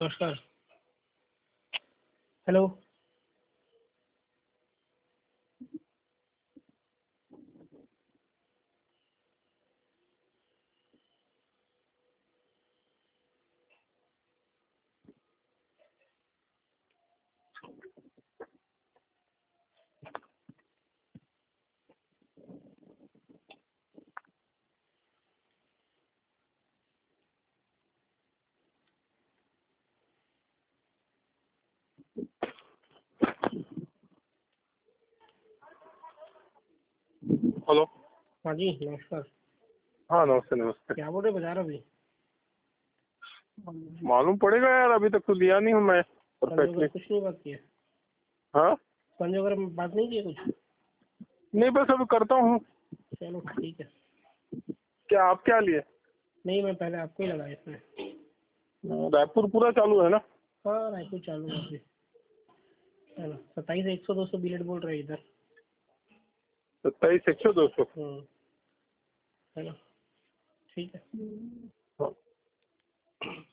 नमस्कार। Hello. Hello. हाँ जी नमस्कार। हाँ नमस्ते नमस्ते। क्या बोल रहे बाजार अभी? मालूम पड़ेगा यार, अभी तक तो लिया नहीं हूँ मैं संजय परफेक्टली। कुछ नहीं बात किया? हाँ संजय वगैरह बात नहीं की कुछ? नहीं, बस अभी करता हूँ। चलो ठीक है। क्या आप क्या लिए? नहीं मैं पहले आपको ही लगाया इसमें। रायपुर पूरा चालू है ना? हाँ रायपुर चालू है अभी। है ना 27 100 200 बिलेट बोल रहे हैं इधर। 27 100 200। है ना ठीक है। हाँ।